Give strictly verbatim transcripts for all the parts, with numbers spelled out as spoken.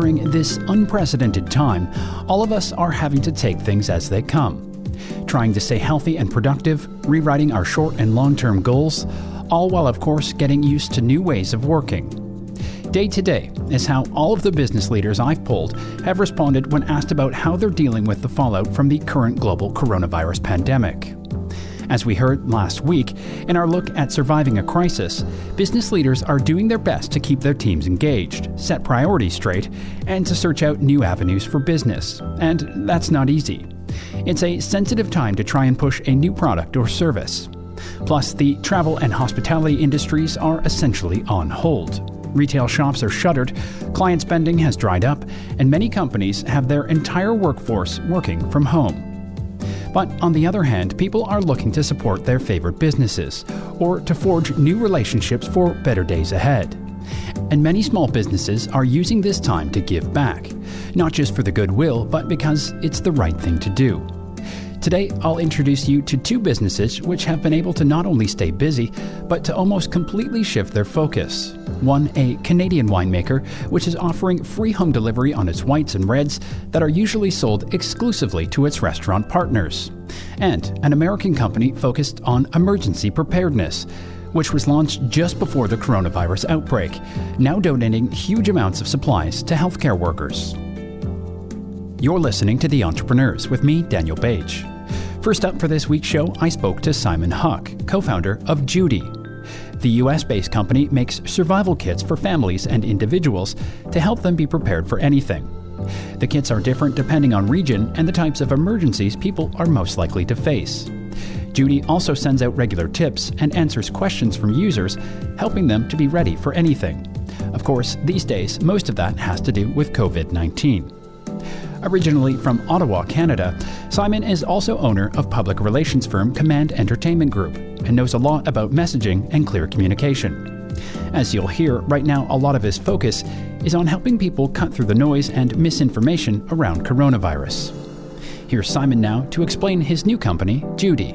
During this unprecedented time, all of us are having to take things as they come. Trying to stay healthy and productive, rewriting our short and long-term goals, all while, of course, getting used to new ways of working. Day to day is how all of the business leaders I've polled have responded when asked about how they're dealing with the fallout from the current global coronavirus pandemic. As we heard last week, in our look at surviving a crisis, business leaders are doing their best to keep their teams engaged, set priorities straight, and to search out new avenues for business. And that's not easy. It's a sensitive time to try and push a new product or service. Plus, the travel and hospitality industries are essentially on hold. Retail shops are shuttered, client spending has dried up, and many companies have their entire workforce working from home. But on the other hand, people are looking to support their favorite businesses or to forge new relationships for better days ahead. And many small businesses are using this time to give back, not just for the goodwill, but because it's the right thing to do. Today, I'll introduce you to two businesses which have been able to not only stay busy, but to almost completely shift their focus. One, a Canadian winemaker, which is offering free home delivery on its whites and reds that are usually sold exclusively to its restaurant partners. And an American company focused on emergency preparedness, which was launched just before the coronavirus outbreak, now donating huge amounts of supplies to healthcare workers. You're listening to The Entrepreneurs with me, Daniel Page. First up for this week's show, I spoke to Simon Huck, co-founder of Judy. The U S-based company makes survival kits for families and individuals to help them be prepared for anything. The kits are different depending on region and the types of emergencies people are most likely to face. Judy also sends out regular tips and answers questions from users, helping them to be ready for anything. Of course, these days, most of that has to do with covid nineteen. Originally from Ottawa, Canada, Simon is also owner of public relations firm Command Entertainment Group and knows a lot about messaging and clear communication. As you'll hear, right now a lot of his focus is on helping people cut through the noise and misinformation around coronavirus. Here's Simon now to explain his new company, Judy.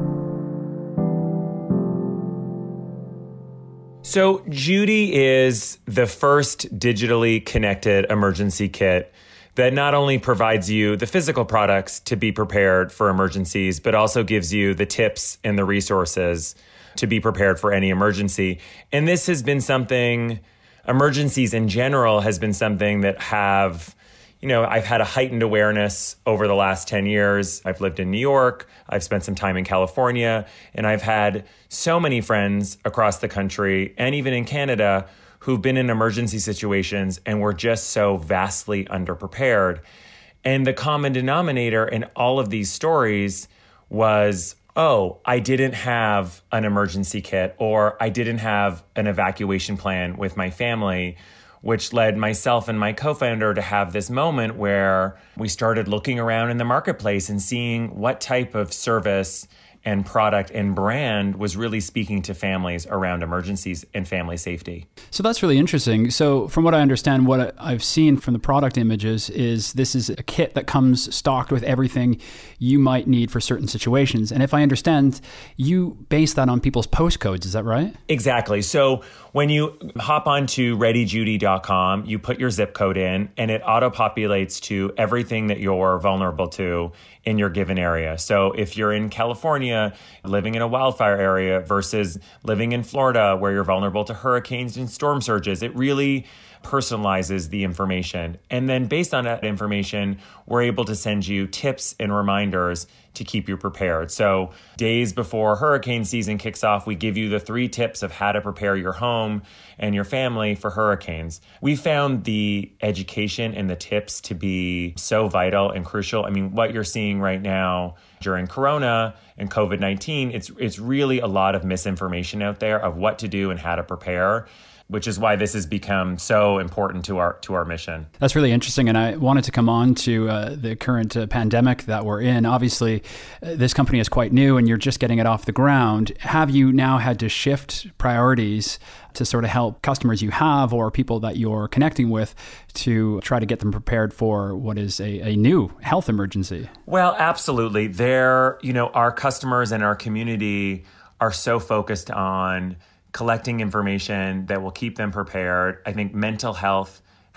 So Judy is the first digitally connected emergency kit that not only provides you the physical products to be prepared for emergencies, but also gives you the tips and the resources to be prepared for any emergency. And this has been something, emergencies in general has been something that have, you know, I've had a heightened awareness over the last ten years. I've lived in New York, I've spent some time in California, and I've had so many friends across the country and even in Canada who've been in emergency situations and were just so vastly underprepared. And the common denominator in all of these stories was, oh, I didn't have an emergency kit, or I didn't have an evacuation plan with my family, which led myself and my co-founder to have this moment where we started looking around in the marketplace and seeing what type of service and product and brand was really speaking to families around emergencies and family safety. So that's really interesting. So from what I understand, what I've seen from the product images is this is a kit that comes stocked with everything you might need for certain situations. And if I understand, you base that on people's postcodes, is that right? Exactly. So when you hop onto ready judy dot com, you put your zip code in and it auto-populates to everything that you're vulnerable to in your given area. So if you're in California, living in a wildfire area versus living in Florida where you're vulnerable to hurricanes and storm surges, it really personalizes the information. And then based on that information, we're able to send you tips and reminders to keep you prepared. So days before hurricane season kicks off, we give you the three tips of how to prepare your home and your family for hurricanes. We found the education and the tips to be so vital and crucial. I mean, what you're seeing right now during Corona and covid nineteen, it's it's really a lot of misinformation out there of what to do and how to prepare, which is why this has become so important to our to our mission. That's really interesting. And I wanted to come on to uh, the current uh, pandemic that we're in. Obviously, uh, this company is quite new and you're just getting it off the ground. Have you now had to shift priorities to sort of help customers you have or people that you're connecting with to try to get them prepared for what is a, a new health emergency? Well, absolutely. They're, you know, our customers and our community are so focused on collecting information that will keep them prepared. I think mental health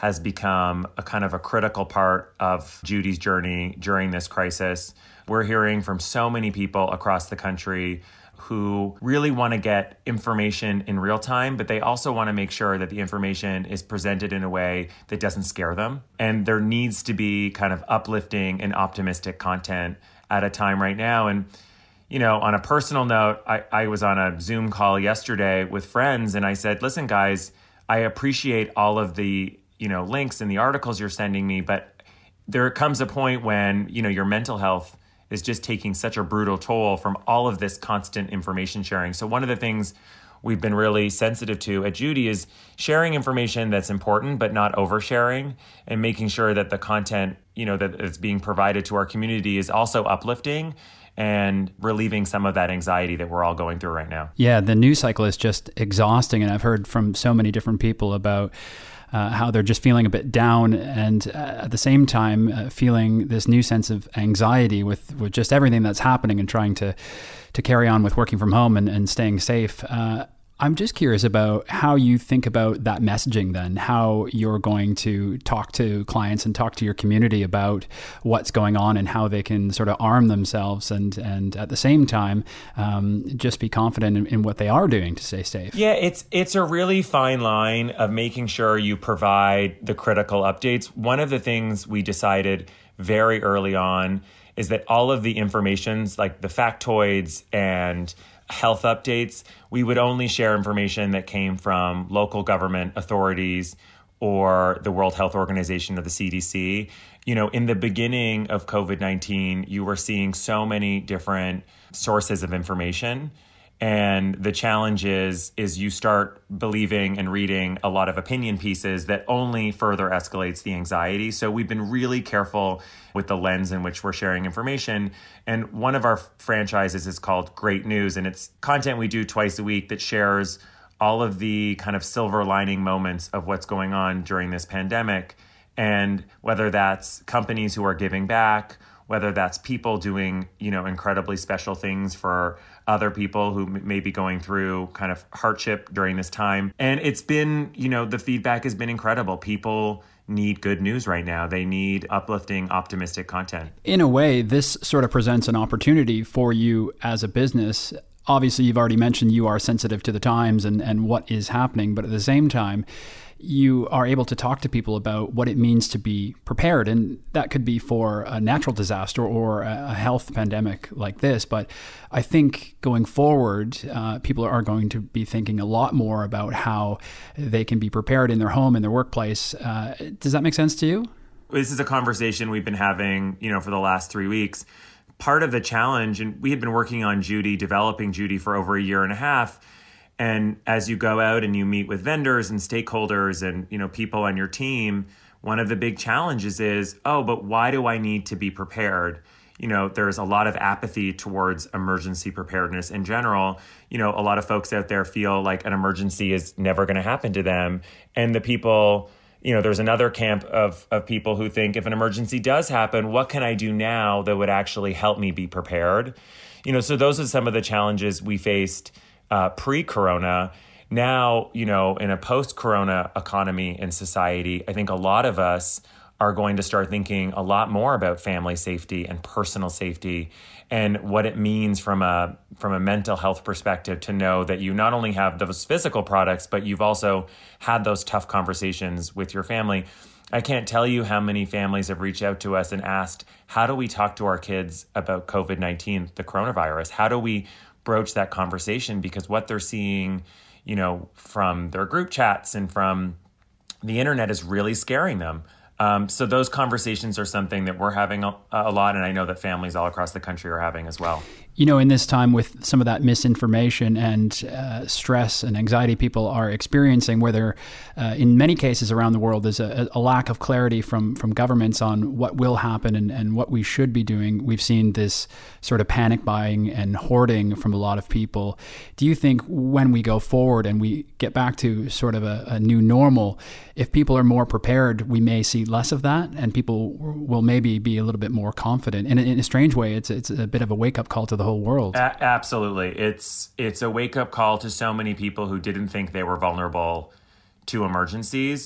has become a kind of a critical part of Judy's journey during this crisis. We're hearing from so many people across the country who really want to get information in real time, but they also want to make sure that the information is presented in a way that doesn't scare them. And there needs to be kind of uplifting and optimistic content at a time right now. And, you know, on a personal note, I, I was on a Zoom call yesterday with friends, and I said, listen, guys, I appreciate all of the, you know, links and the articles you're sending me, but there comes a point when, you know, your mental health is just taking such a brutal toll from all of this constant information sharing. So one of the things we've been really sensitive to at Judy is sharing information that's important, but not oversharing, and making sure that the content, you know, that is being provided to our community is also uplifting and relieving some of that anxiety that we're all going through right now. Yeah, the news cycle is just exhausting. And I've heard from so many different people about Uh, how they're just feeling a bit down, and uh, at the same time uh, feeling this new sense of anxiety with, with just everything that's happening, and trying to to carry on with working from home and, and staying safe. Uh, I'm just curious about how you think about that messaging then, how you're going to talk to clients and talk to your community about what's going on and how they can sort of arm themselves and, and at the same time, um, just be confident in, in what they are doing to stay safe. Yeah, it's it's a really fine line of making sure you provide the critical updates. One of the things we decided very early on is that all of the informations, like the factoids and health updates, we would only share information that came from local government authorities or the World Health Organization or the C D C. You know, in the beginning of COVID nineteen, you were seeing so many different sources of information. And the challenge is, is you start believing and reading a lot of opinion pieces that only further escalates the anxiety. So we've been really careful with the lens in which we're sharing information. And one of our franchises is called Great News, and it's content we do twice a week that shares all of the kind of silver lining moments of what's going on during this pandemic. And whether that's companies who are giving back, whether that's people doing, you know, incredibly special things for other people who m- may be going through kind of hardship during this time. And it's been, you know, the feedback has been incredible. People need good news right now. They need uplifting, optimistic content. In a way, this sort of presents an opportunity for you as a business. Obviously, you've already mentioned you are sensitive to the times and, and what is happening, but at the same time, you are able to talk to people about what it means to be prepared. And that could be for a natural disaster or a health pandemic like this. But I think going forward, uh, people are going to be thinking a lot more about how they can be prepared in their home, in their workplace. Uh, does that make sense to you? This is a conversation we've been having, you know, for the last three weeks. Part of the challenge, and we had been working on Judy, developing Judy for over a year and a half. And as you go out and you meet with vendors and stakeholders and, you know, people on your team, one of the big challenges is, oh, but why do I need to be prepared? You know, there's a lot of apathy towards emergency preparedness in general. You know, a lot of folks out there feel like an emergency is never going to happen to them. And the people, you know, there's another camp of, of people who think if an emergency does happen, what can I do now that would actually help me be prepared? You know, so those are some of the challenges we faced Uh, pre-corona. Now, you know, in a post-corona economy and society, I think a lot of us are going to start thinking a lot more about family safety and personal safety and what it means from a from a mental health perspective to know that you not only have those physical products, but you've also had those tough conversations with your family. I can't tell you how many families have reached out to us and asked, how do we talk to our kids about COVID nineteen, the coronavirus? How do we broach that conversation? Because what they're seeing, you know, from their group chats and from the internet is really scaring them. Um, so those conversations are something that we're having a, a lot, and I know that families all across the country are having as well. You know, in this time with some of that misinformation and uh, stress and anxiety people are experiencing, where there, uh, in many cases around the world, there's a, a lack of clarity from from governments on what will happen and, and what we should be doing. We've seen this sort of panic buying and hoarding from a lot of people. Do you think when we go forward and we get back to sort of a, a new normal, if people are more prepared, we may see less of that and people will maybe be a little bit more confident? And in a strange way, it's it's a bit of a wake-up call to the whole world. A- absolutely. It's it's a wake-up call to so many people who didn't think they were vulnerable to emergencies.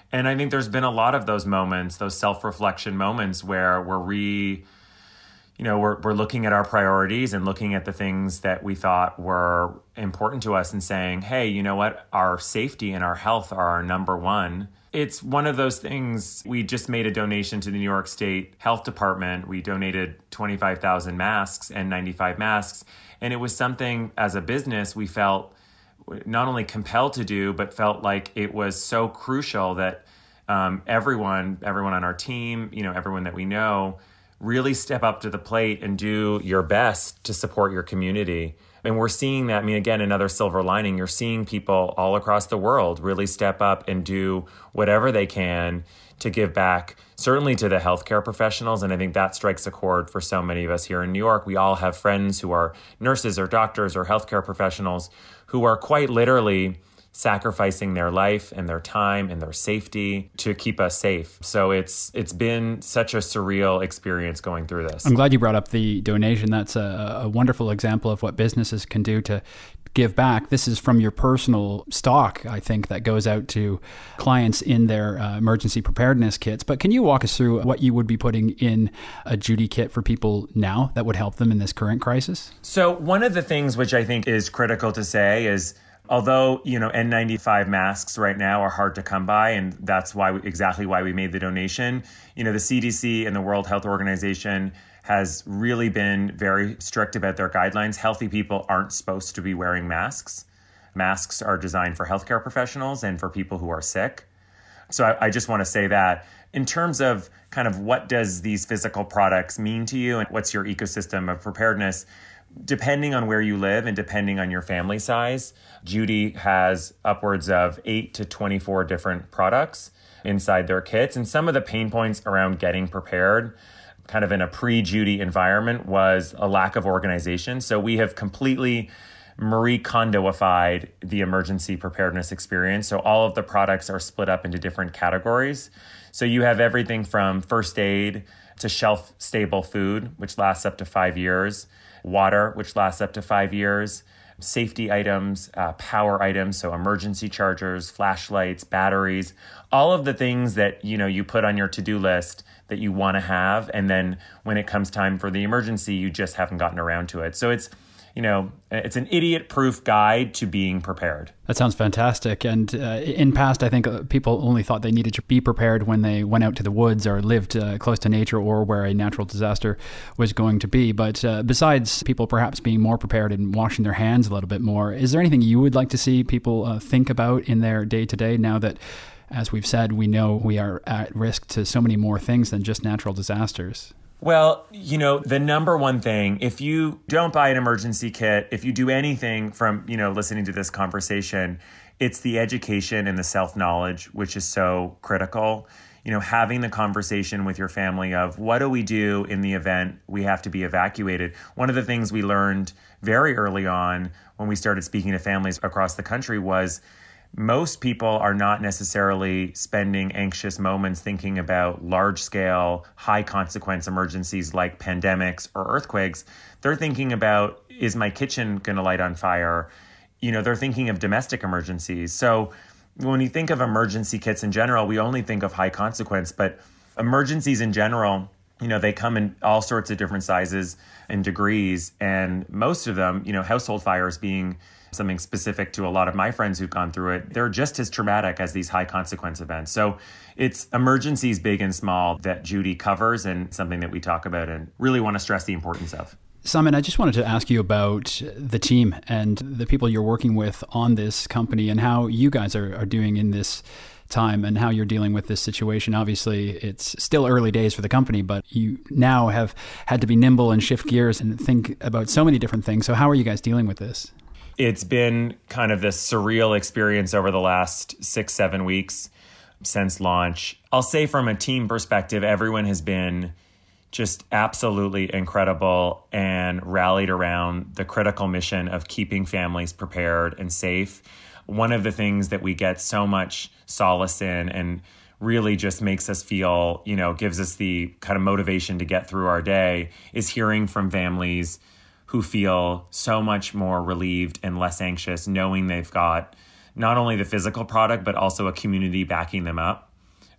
And I think there's been a lot of those moments, those self-reflection moments where we're re, you know, we're we're looking at our priorities and looking at the things that we thought were important to us and saying, hey, you know what? Our safety and our health are our number one. It's one of those things. We just made a donation to the New York State Health Department. We donated twenty-five thousand masks and ninety-five masks. And it was something as a business we felt not only compelled to do, but felt like it was so crucial that um, everyone, everyone on our team, you know, everyone that we know, really step up to the plate and do your best to support your community. And we're seeing that. I mean, again, another silver lining, you're seeing people all across the world really step up and do whatever they can to give back, certainly to the healthcare professionals. And I think that strikes a chord for so many of us here in New York. We all have friends who are nurses or doctors or healthcare professionals who are quite literally sacrificing their life and their time and their safety to keep us safe. So it's it's been such a surreal experience going through this. I'm glad you brought up the donation. That's a, a wonderful example of what businesses can do to give back. This is from your personal stock, I think, that goes out to clients in their uh, emergency preparedness kits. But can you walk us through what you would be putting in a Judy kit for people now that would help them in this current crisis? So one of the things which I think is critical to say is, although, you know, N ninety-five masks right now are hard to come by, and that's why we, exactly why we made the donation, you know, the C D C and the World Health Organization has really been very strict about their guidelines. Healthy people aren't supposed to be wearing masks. Masks are designed for healthcare professionals and for people who are sick. So I, I just want to say that in terms of kind of what does these physical products mean to you and what's your ecosystem of preparedness, depending on where you live and depending on your family size, Judy has upwards of eight to twenty-four different products inside their kits. And some of the pain points around getting prepared kind of in a pre-Judy environment was a lack of organization. So we have completely Marie Kondoified the emergency preparedness experience. So all of the products are split up into different categories. So you have everything from first aid to shelf-stable food, which lasts up to five years, water, which lasts up to five years, safety items, uh, power items, so emergency chargers, flashlights, batteries, all of the things that, you know, you put on your to-do list that you want to have. And then when it comes time for the emergency, you just haven't gotten around to it. So it's, you know, it's an idiot-proof guide to being prepared. That sounds fantastic. And uh, in past, I think uh, people only thought they needed to be prepared when they went out to the woods or lived uh, close to nature or where a natural disaster was going to be. But uh, besides people perhaps being more prepared and washing their hands a little bit more, is there anything you would like to see people uh, think about in their day-to-day now that, as we've said, we know we are at risk to so many more things than just natural disasters? Well, you know, the number one thing, if you don't buy an emergency kit, if you do anything from, you know, listening to this conversation, it's the education and the self-knowledge, which is so critical. You know, having the conversation with your family of what do we do in the event we have to be evacuated? One of the things we learned very early on when we started speaking to families across the country was most people are not necessarily spending anxious moments thinking about large-scale, high-consequence emergencies like pandemics or earthquakes. They're thinking about, is my kitchen going to light on fire? You know, they're thinking of domestic emergencies. So when you think of emergency kits in general, we only think of high consequence, but emergencies in general, you know, they come in all sorts of different sizes and degrees, and most of them, you know, household fires being something specific to a lot of my friends who've gone through it, they're just as traumatic as these high consequence events. So it's emergencies big and small that Judy covers and something that we talk about and really want to stress the importance of. Simon, I just wanted to ask you about the team and the people you're working with on this company and how you guys are, are doing in this time and how you're dealing with this situation. Obviously, it's still early days for the company, but you now have had to be nimble and shift gears and think about so many different things. So how are you guys dealing with this? It's been kind of this surreal experience over the last six, seven weeks since launch. I'll say from a team perspective, everyone has been just absolutely incredible and rallied around the critical mission of keeping families prepared and safe. One of the things that we get so much solace in and really just makes us feel, you know, gives us the kind of motivation to get through our day is hearing from families who feel so much more relieved and less anxious, knowing they've got not only the physical product, but also a community backing them up.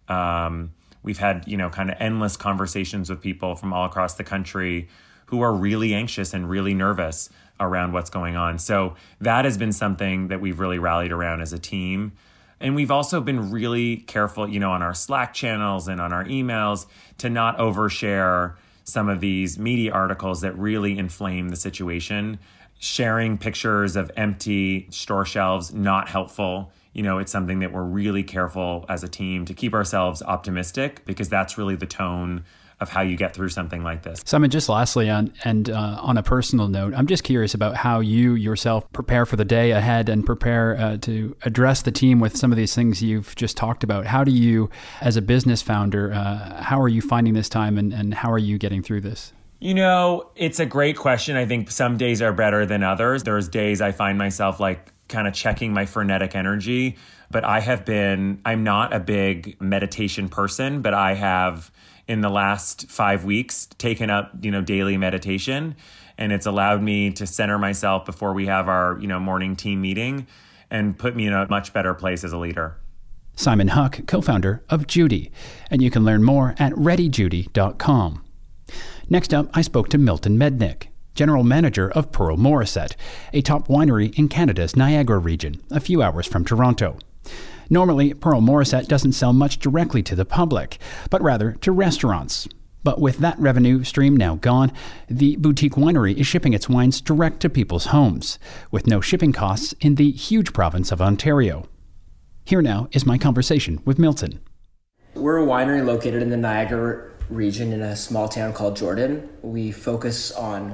Um, we've had, you know, kind of endless conversations with people from all across the country who are really anxious and really nervous around what's going on. So that has been something that we've really rallied around as a team. And we've also been really careful, you know, on our Slack channels and on our emails to not overshare some of these media articles that really inflame the situation. Sharing pictures of empty store shelves, not helpful. You know, it's something that we're really careful as a team to keep ourselves optimistic, because that's really the tone of how you get through something like this. Simon, just lastly, on and uh, on a personal note, I'm just curious about how you yourself prepare for the day ahead and prepare uh, to address the team with some of these things you've just talked about. How do you, as a business founder, uh, how are you finding this time, and, and how are you getting through this? You know, it's a great question. I think some days are better than others. There's days I find myself like kind of checking my frenetic energy, but I have been, I'm not a big meditation person, but I have in the last five weeks taken up, you know, daily meditation, and it's allowed me to center myself before we have our, you know, morning team meeting and put me in a much better place as a leader. Simon Huck, co-founder of Judy, and you can learn more at ready judy dot com. Next up, I spoke to Milton Mednick, general manager of Pearl Morissette, a top winery in Canada's Niagara region, a few hours from Toronto. Normally, Pearl Morissette doesn't sell much directly to the public, but rather to restaurants. But with that revenue stream now gone, the boutique winery is shipping its wines direct to people's homes, with no shipping costs in the huge province of Ontario. Here now is my conversation with Milton. We're a winery located in the Niagara region in a small town called Jordan. We focus on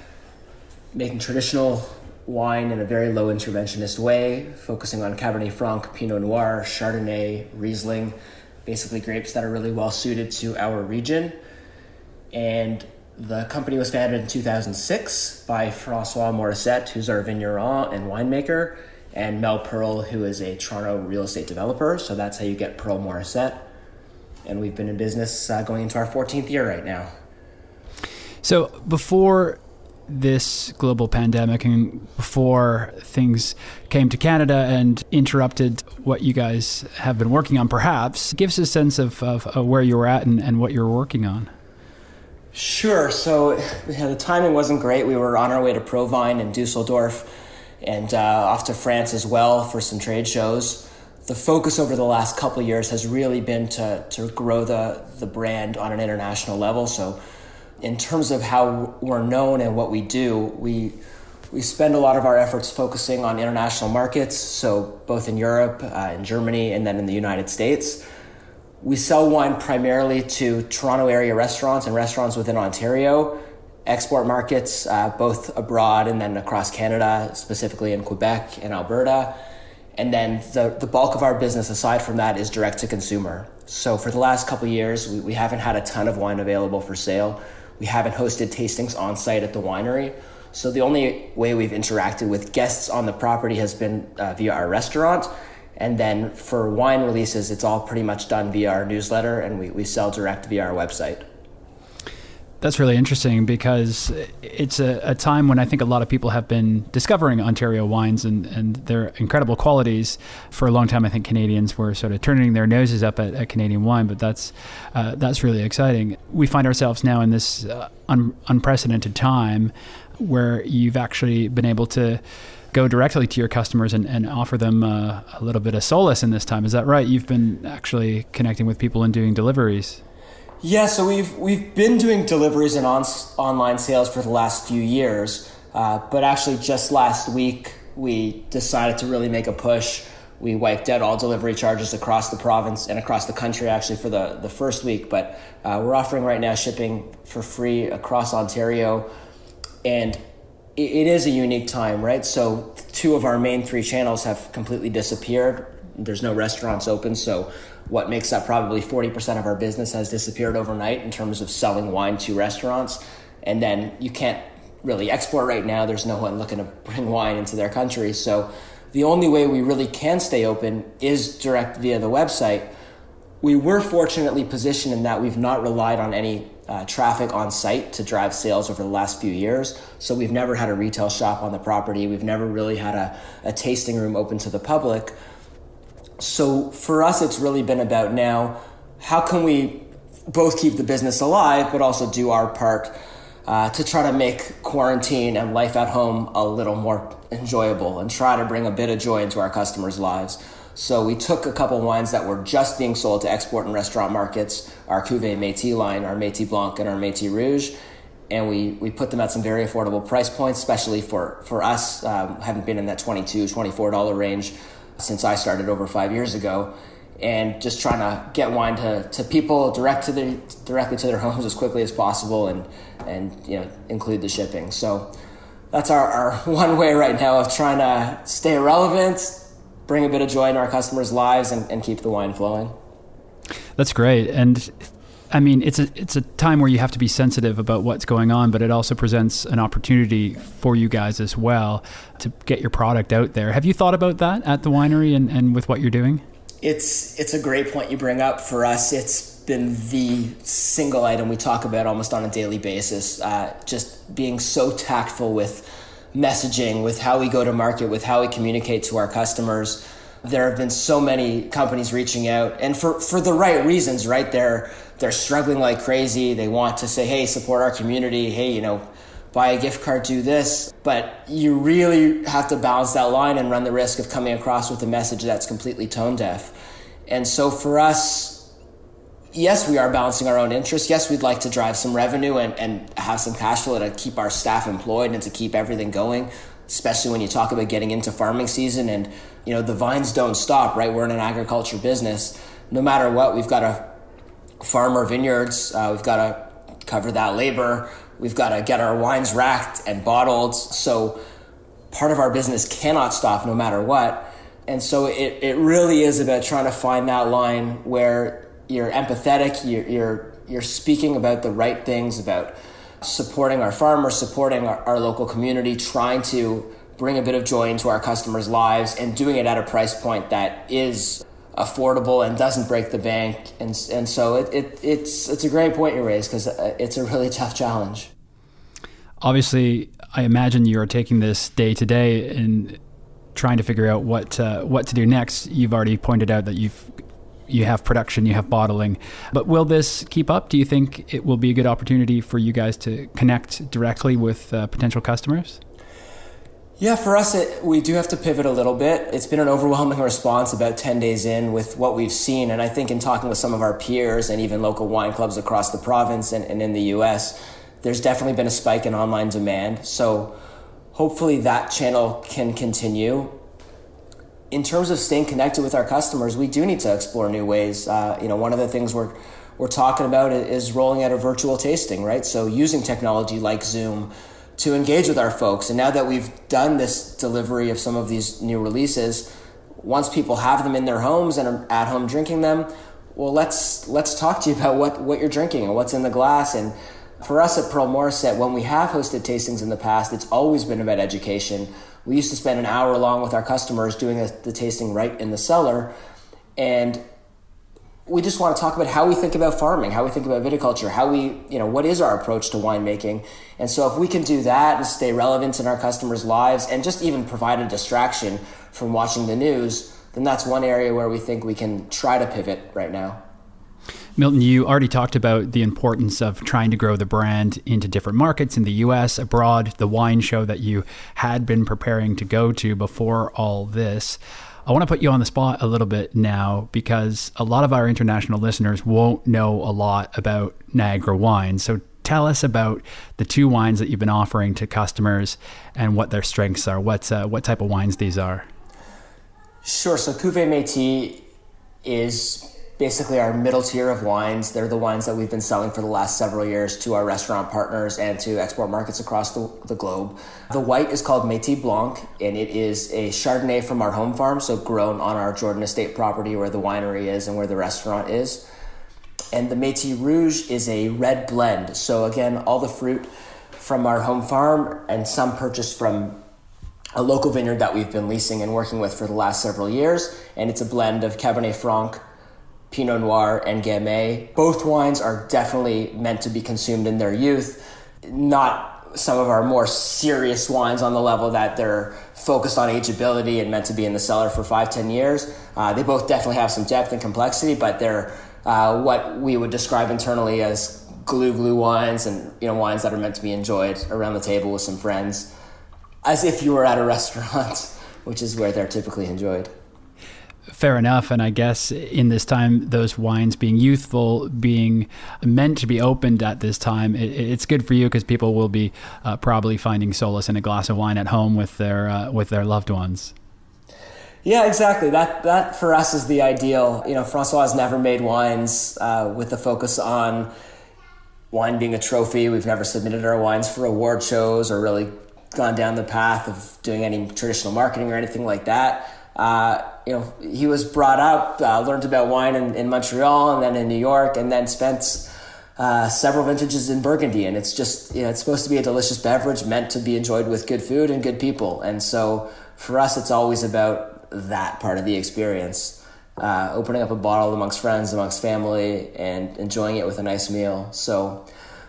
making traditional wine in a very low interventionist way, focusing on Cabernet Franc, Pinot Noir, Chardonnay, Riesling, basically grapes that are really well suited to our region. And the company was founded in two thousand six by Francois Morissette, who's our vigneron and winemaker, and Mel Pearl, who is a Toronto real estate developer. So that's how you get Pearl Morissette. And we've been in business uh, going into our fourteenth year right now. So before this global pandemic and before things came to Canada and interrupted what you guys have been working on, perhaps, give us a sense of, of, of where you were at and, and what you were working on. Sure. So yeah, the timing wasn't great. We were on our way to Provine in Dusseldorf and uh, off to France as well for some trade shows. The focus over the last couple of years has really been to to grow the, the brand on an international level. So in terms of how we're known and what we do, we we spend a lot of our efforts focusing on international markets, so both in Europe, uh, in Germany, and then in the United States. We sell wine primarily to Toronto area restaurants and restaurants within Ontario, export markets, uh, both abroad and then across Canada, specifically in Quebec and Alberta. And then the, the bulk of our business, aside from that, is direct to consumer. So for the last couple of years, we, we haven't had a ton of wine available for sale. We haven't hosted tastings on site at the winery. So the only way we've interacted with guests on the property has been uh, via our restaurant. And then for wine releases, it's all pretty much done via our newsletter, and we, we sell direct via our website. That's really interesting, because it's a, a time when I think a lot of people have been discovering Ontario wines and, and their incredible qualities. For a long time, I think Canadians were sort of turning their noses up at, at Canadian wine, but that's uh, that's really exciting. We find ourselves now in this uh, un- unprecedented time where you've actually been able to go directly to your customers and, and offer them uh, a little bit of solace in this time. Is that right? You've been actually connecting with people and doing deliveries. Yeah, so we've we've been doing deliveries and on, online sales for the last few years, uh, but actually just last week we decided to really make a push. We wiped out all delivery charges across the province and across the country actually for the, the first week, but uh, we're offering right now shipping for free across Ontario, and it, it is a unique time, right? So two of our main three channels have completely disappeared. There's no restaurants open, so what makes up probably forty percent of our business has disappeared overnight in terms of selling wine to restaurants. And then you can't really export right now. There's no one looking to bring wine into their country. So the only way we really can stay open is direct via the website. We were fortunately positioned in that we've not relied on any uh, traffic on site to drive sales over the last few years. So we've never had a retail shop on the property. We've never really had a, a tasting room open to the public. So for us, it's really been about now how can we both keep the business alive, but also do our part uh, to try to make quarantine and life at home a little more enjoyable and try to bring a bit of joy into our customers' lives. So we took a couple wines that were just being sold to export and restaurant markets, our Cuvée Métis line, our Métis Blanc and our Métis Rouge, and we, we put them at some very affordable price points, especially for, for us, um, haven't been in that twenty-two dollars, twenty-four dollars range since I started over five years ago, and just trying to get wine to, to people direct to the, directly to their homes as quickly as possible and, and you know include the shipping. So that's our, our one way right now of trying to stay relevant, bring a bit of joy in our customers' lives, and, and keep the wine flowing. That's great. And I mean, it's a it's a time where you have to be sensitive about what's going on, but it also presents an opportunity for you guys as well to get your product out there. Have you thought about that at the winery and, and with what you're doing? It's it's a great point you bring up. For us, it's been the single item we talk about almost on a daily basis. Uh, just being so tactful with messaging, with how we go to market, with how we communicate to our customers. There have been so many companies reaching out, and for, for the right reasons, right? They're they're struggling like crazy. They want to say, hey, support our community. Hey, you know, buy a gift card, do this. But you really have to balance that line and run the risk of coming across with a message that's completely tone deaf. And so for us, yes, we are balancing our own interests. Yes, we'd like to drive some revenue and, and have some cash flow to keep our staff employed and to keep everything going, especially when you talk about getting into farming season. And, you know, the vines don't stop, right? We're in an agriculture business. No matter what, we've got to farm our vineyards. Uh, we've got to cover that labor. We've got to get our wines racked and bottled. So part of our business cannot stop no matter what. And so it, it really is about trying to find that line where you're empathetic, you're, you're, you're speaking about the right things, about supporting our farmers, supporting our, our local community, trying to bring a bit of joy into our customers' lives, and doing it at a price point that is affordable and doesn't break the bank. And and so it, it it's it's a great point you raised, because it's a really tough challenge. Obviously, I imagine you are taking this day to day and trying to figure out what uh, what to do next. You've already pointed out that you've you have production, you have bottling, but will this keep up? Do you think it will be a good opportunity for you guys to connect directly with uh, potential customers? Yeah, for us, it, we do have to pivot a little bit. It's been an overwhelming response about ten days in with what we've seen. And I think in talking with some of our peers and even local wine clubs across the province and, and in the U S, there's definitely been a spike in online demand. So hopefully that channel can continue. In terms of staying connected with our customers, we do need to explore new ways. Uh, you know, one of the things we're we're talking about is rolling out a virtual tasting, right? So using technology like Zoom to engage with our folks. And now that we've done this delivery of some of these new releases, once people have them in their homes and are at home drinking them, well, let's let's talk to you about what, what you're drinking and what's in the glass. And for us at Pearl Morissette, when we have hosted tastings in the past, it's always been about education. We used to spend an hour long with our customers doing a, the tasting right in the cellar. And we just want to talk about how we think about farming, how we think about viticulture, how we, you know, what is our approach to winemaking. And so if we can do that and stay relevant in our customers' lives and just even provide a distraction from watching the news, then that's one area where we think we can try to pivot right now. Milton, you already talked about the importance of trying to grow the brand into different markets in the U S, abroad, the wine show that you had been preparing to go to before all this. I want to put you on the spot a little bit now, because a lot of our international listeners won't know a lot about Niagara wine. So tell us about the two wines that you've been offering to customers and what their strengths are. What's, uh, what type of wines these are? Sure. So Cuvée Métis is basically our middle tier of wines. They're the wines that we've been selling for the last several years to our restaurant partners and to export markets across the, the globe. The white is called Métis Blanc, and it is a Chardonnay from our home farm, so grown on our Jordan Estate property where the winery is and where the restaurant is. And the Métis Rouge is a red blend. So again, all the fruit from our home farm and some purchased from a local vineyard that we've been leasing and working with for the last several years. And it's a blend of Cabernet Franc, Pinot Noir, and Gamay. Both wines are definitely meant to be consumed in their youth, not some of our more serious wines on the level that they're focused on ageability and meant to be in the cellar for five, ten years. Uh, they both definitely have some depth and complexity, but they're uh, what we would describe internally as glue glue wines, and you know wines that are meant to be enjoyed around the table with some friends, as if you were at a restaurant, which is where they're typically enjoyed. Fair enough. And I guess in this time, those wines being youthful, being meant to be opened at this time, it, it's good for you because people will be uh, probably finding solace in a glass of wine at home with their uh, with their loved ones. Yeah, exactly. That that for us is the ideal. You know, Francois has never made wines uh, with the focus on wine being a trophy. We've never submitted our wines for award shows or really gone down the path of doing any traditional marketing or anything like that. Uh, you know, he was brought up, uh, learned about wine in, in Montreal and then in New York, and then spent uh, several vintages in Burgundy. And it's just, you know, it's supposed to be a delicious beverage meant to be enjoyed with good food and good people. And so for us, it's always about that part of the experience, uh, opening up a bottle amongst friends, amongst family, and enjoying it with a nice meal. So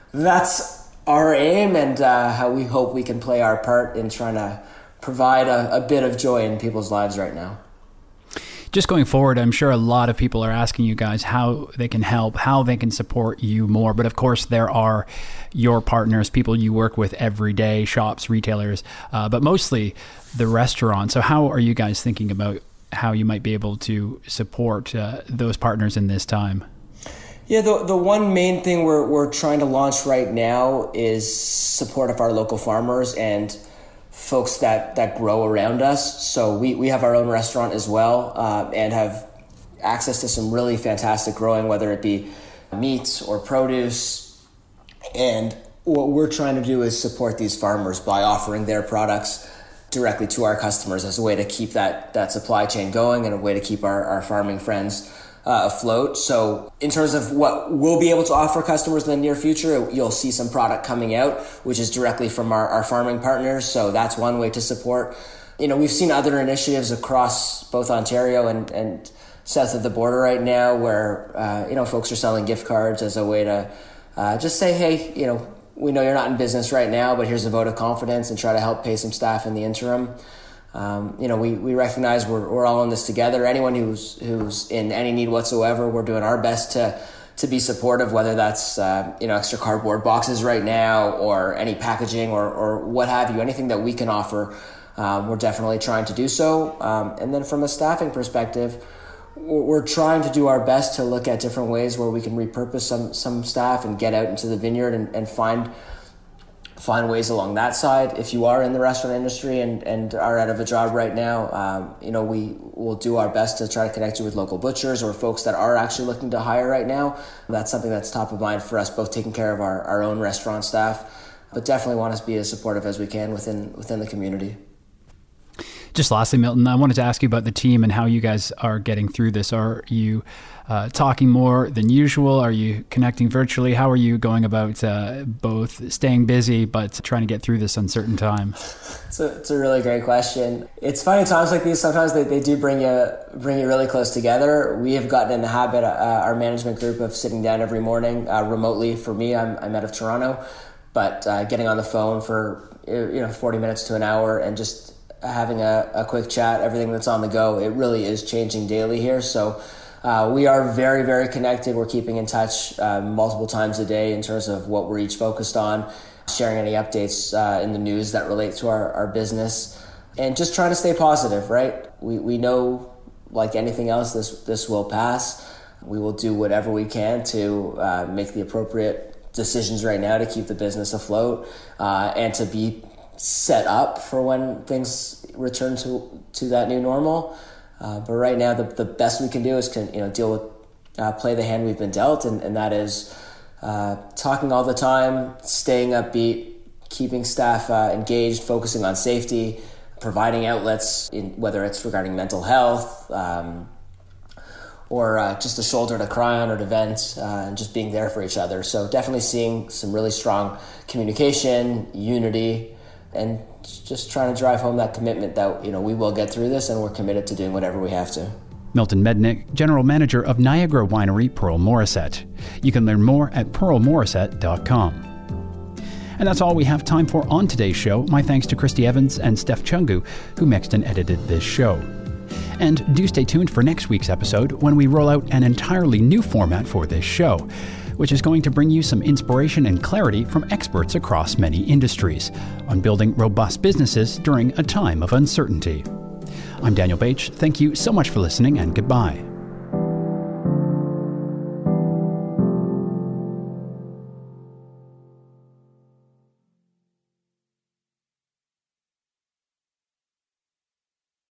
that's our aim, and uh, how we hope we can play our part in trying to provide a, a bit of joy in people's lives right now. Just going forward, I'm sure a lot of people are asking you guys how they can help, how they can support you more. But of course, there are your partners, people you work with every day, shops, retailers, uh, but mostly the restaurant. So how are you guys thinking about how you might be able to support uh, those partners in this time? Yeah, the the one main thing we're we're trying to launch right now is support of our local farmers and folks that, that grow around us. So we, we have our own restaurant as well, uh, and have access to some really fantastic growing, whether it be meat or produce. And what we're trying to do is support these farmers by offering their products directly to our customers as a way to keep that, that supply chain going and a way to keep our, our farming friends Uh, afloat. So in terms of what we'll be able to offer customers in the near future, you'll see some product coming out, which is directly from our, our farming partners. So that's one way to support. You know, we've seen other initiatives across both Ontario and, and south of the border right now where, uh, you know, folks are selling gift cards as a way to uh, just say, hey, you know, we know you're not in business right now, but here's a vote of confidence, and try to help pay some staff in the interim. Um, you know, we, we recognize we're we're all in this together. Anyone who's who's in any need whatsoever, we're doing our best to to be supportive, whether that's, uh, you know, extra cardboard boxes right now or any packaging or, or what have you, anything that we can offer. Um, we're definitely trying to do so. Um, and then from a staffing perspective, we're, we're trying to do our best to look at different ways where we can repurpose some, some staff and get out into the vineyard and, and find find ways along that side. If you are in the restaurant industry and, and are out of a job right now, um, you know, we will do our best to try to connect you with local butchers or folks that are actually looking to hire right now. That's something that's top of mind for us, both taking care of our, our own restaurant staff, but definitely want us to be as supportive as we can within within the community. Just lastly, Milton, I wanted to ask you about the team and how you guys are getting through this. Are you uh, talking more than usual? Are you connecting virtually? How are you going about uh, both staying busy but trying to get through this uncertain time? It's a, it's a really great question. It's funny, times like these, sometimes they, they do bring you bring you really close together. We have gotten in the habit, uh, our management group, of sitting down every morning uh, remotely. For me, I'm, I'm out of Toronto, but uh, getting on the phone for you know forty minutes to an hour and just having a, a quick chat, everything that's on the go. It really is changing daily here. So uh, we are very, very connected. We're keeping in touch uh, multiple times a day in terms of what we're each focused on, sharing any updates uh, in the news that relate to our, our business, and just trying to stay positive, right? We we know, like anything else, this this will pass. We will do whatever we can to uh, make the appropriate decisions right now to keep the business afloat uh, and to be set up for when things return to to that new normal. Uh, but right now, the the best we can do is can you know deal with uh, play the hand we've been dealt, and, and that is uh, talking all the time, staying upbeat, keeping staff uh, engaged, focusing on safety, providing outlets in whether it's regarding mental health um, or uh, just a shoulder to cry on or to vent, uh, and just being there for each other. So definitely seeing some really strong communication, unity, and just trying to drive home that commitment that, you know, we will get through this and we're committed to doing whatever we have to. Milton Mednick, General Manager of Niagara Winery Pearl Morisset. You can learn more at pearl morisset dot com. And that's all we have time for on today's show. My thanks to Christy Evans and Steph Chungu, who mixed and edited this show. And do stay tuned for next week's episode when we roll out an entirely new format for this show, which is going to bring you some inspiration and clarity from experts across many industries on building robust businesses during a time of uncertainty. I'm Daniel Bache. Thank you so much for listening, and goodbye.